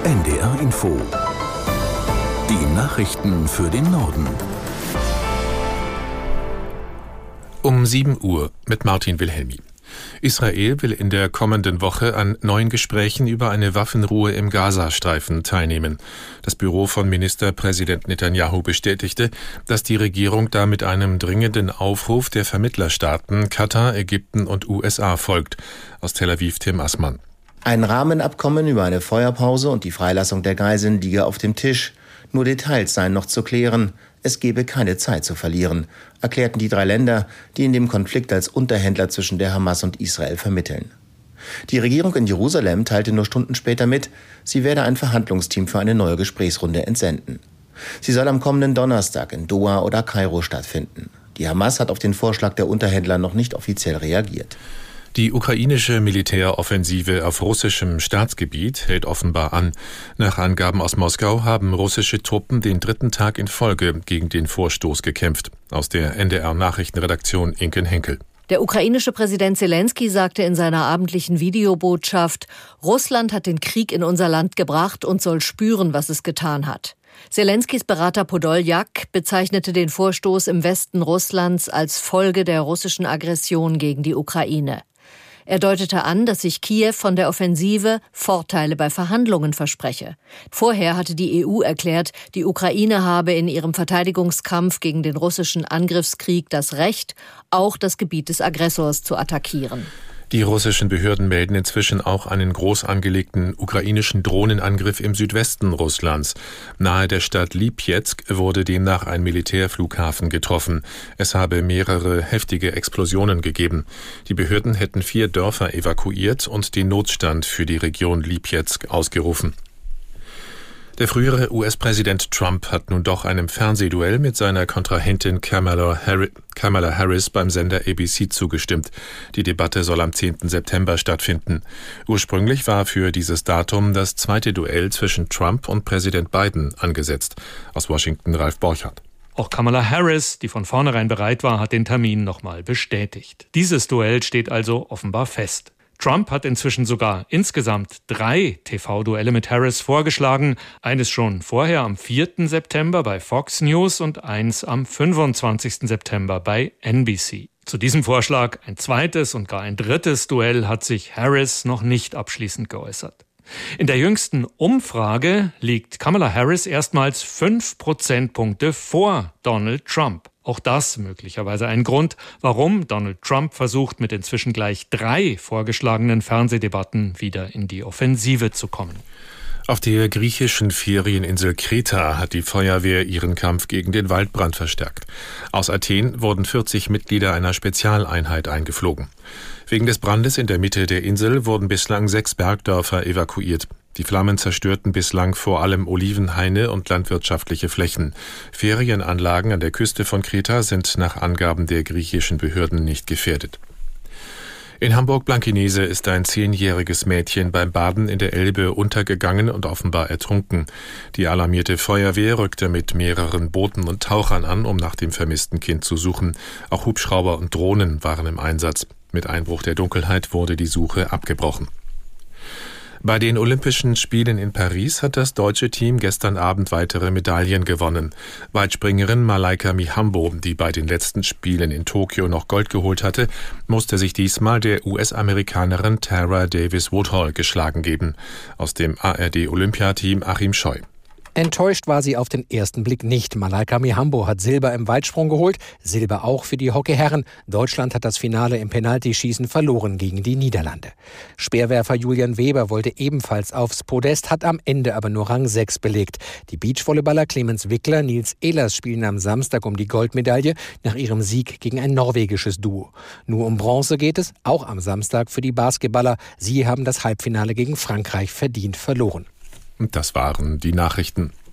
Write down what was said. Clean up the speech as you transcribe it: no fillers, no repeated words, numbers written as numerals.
NDR Info. Die Nachrichten für den Norden. Um 7 Uhr mit Martin Wilhelmi. Israel will in der kommenden Woche an neuen Gesprächen über eine Waffenruhe im Gazastreifen teilnehmen. Das Büro von Ministerpräsident Netanyahu bestätigte, dass die Regierung da mit einem dringenden Aufruf der Vermittlerstaaten Katar, Ägypten und USA folgt. Aus Tel Aviv Tim Assmann. Ein Rahmenabkommen über eine Feuerpause und die Freilassung der Geiseln liege auf dem Tisch. Nur Details seien noch zu klären. Es gebe keine Zeit zu verlieren, erklärten die 3 Länder, die in dem Konflikt als Unterhändler zwischen der Hamas und Israel vermitteln. Die Regierung in Jerusalem teilte nur Stunden später mit, sie werde ein Verhandlungsteam für eine neue Gesprächsrunde entsenden. Sie soll am kommenden Donnerstag in Doha oder Kairo stattfinden. Die Hamas hat auf den Vorschlag der Unterhändler noch nicht offiziell reagiert. Die ukrainische Militäroffensive auf russischem Staatsgebiet hält offenbar an. Nach Angaben aus Moskau haben russische Truppen den 3. Tag in Folge gegen den Vorstoß gekämpft. Aus der NDR-Nachrichtenredaktion Inken Henkel. Der ukrainische Präsident Zelensky sagte in seiner abendlichen Videobotschaft, Russland hat den Krieg in unser Land gebracht und soll spüren, was es getan hat. Zelenskys Berater Podoljak bezeichnete den Vorstoß im Westen Russlands als Folge der russischen Aggression gegen die Ukraine. Er deutete an, dass sich Kiew von der Offensive Vorteile bei Verhandlungen verspreche. Vorher hatte die EU erklärt, die Ukraine habe in ihrem Verteidigungskampf gegen den russischen Angriffskrieg das Recht, auch das Gebiet des Aggressors zu attackieren. Die russischen Behörden melden inzwischen auch einen groß angelegten ukrainischen Drohnenangriff im Südwesten Russlands. Nahe der Stadt Lipezk wurde demnach ein Militärflughafen getroffen. Es habe mehrere heftige Explosionen gegeben. Die Behörden hätten 4 Dörfer evakuiert und den Notstand für die Region Lipezk ausgerufen. Der frühere US-Präsident Trump hat nun doch einem Fernsehduell mit seiner Kontrahentin Kamala Harris beim Sender ABC zugestimmt. Die Debatte soll am 10. September stattfinden. Ursprünglich war für dieses Datum das zweite Duell zwischen Trump und Präsident Biden angesetzt. Aus Washington Ralf Borchardt. Auch Kamala Harris, die von vornherein bereit war, hat den Termin nochmal bestätigt. Dieses Duell steht also offenbar fest. Trump hat inzwischen sogar insgesamt 3 TV-Duelle mit Harris vorgeschlagen. Eines schon vorher am 4. September bei Fox News und eins am 25. September bei NBC. Zu diesem Vorschlag ein zweites und gar ein drittes Duell hat sich Harris noch nicht abschließend geäußert. In der jüngsten Umfrage liegt Kamala Harris erstmals 5 Prozentpunkte vor Donald Trump. Auch das möglicherweise ein Grund, warum Donald Trump versucht, mit inzwischen gleich 3 vorgeschlagenen Fernsehdebatten wieder in die Offensive zu kommen. Auf der griechischen Ferieninsel Kreta hat die Feuerwehr ihren Kampf gegen den Waldbrand verstärkt. Aus Athen wurden 40 Mitglieder einer Spezialeinheit eingeflogen. Wegen des Brandes in der Mitte der Insel wurden bislang 6 Bergdörfer evakuiert. Die Flammen zerstörten bislang vor allem Olivenhaine und landwirtschaftliche Flächen. Ferienanlagen an der Küste von Kreta sind nach Angaben der griechischen Behörden nicht gefährdet. In Hamburg-Blankenese ist ein 10-jähriges Mädchen beim Baden in der Elbe untergegangen und offenbar ertrunken. Die alarmierte Feuerwehr rückte mit mehreren Booten und Tauchern an, um nach dem vermissten Kind zu suchen. Auch Hubschrauber und Drohnen waren im Einsatz. Mit Einbruch der Dunkelheit wurde die Suche abgebrochen. Bei den Olympischen Spielen in Paris hat das deutsche Team gestern Abend weitere Medaillen gewonnen. Weitspringerin Malaika Mihambo, die bei den letzten Spielen in Tokio noch Gold geholt hatte, musste sich diesmal der US-Amerikanerin Tara Davis-Woodhall geschlagen geben. Aus dem ARD-Olympiateam Achim Scheu. Enttäuscht war sie auf den ersten Blick nicht. Malaika Mihambo hat Silber im Weitsprung geholt, Silber auch für die Hockeyherren. Deutschland hat das Finale im Penaltyschießen verloren gegen die Niederlande. Speerwerfer Julian Weber wollte ebenfalls aufs Podest, hat am Ende aber nur Rang 6 belegt. Die Beachvolleyballer Clemens Wickler, Nils Ehlers spielen am Samstag um die Goldmedaille nach ihrem Sieg gegen ein norwegisches Duo. Nur um Bronze geht es, auch am Samstag für die Basketballer. Sie haben das Halbfinale gegen Frankreich verdient verloren. Und das waren die Nachrichten.